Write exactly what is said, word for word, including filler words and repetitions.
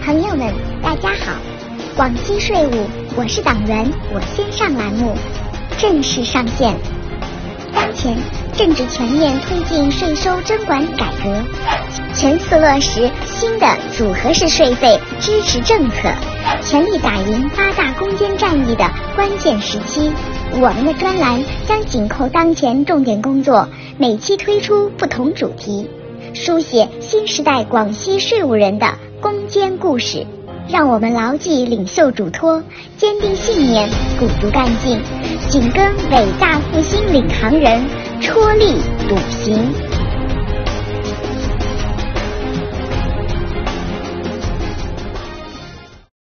朋友们，大家好！广西税务我是党员我先上栏目正式上线。当前正值全面推进税收征管改革，全速落实新的组合式税费支持政策，全力打赢八大攻坚战役的关键时期。我们的专栏将紧扣当前重点工作，每期推出不同主题，书写新时代广西税务人的攻坚故事。让我们牢记领袖嘱托，坚定信念，鼓足干劲，紧跟伟大复兴领航人，踔厉笃行。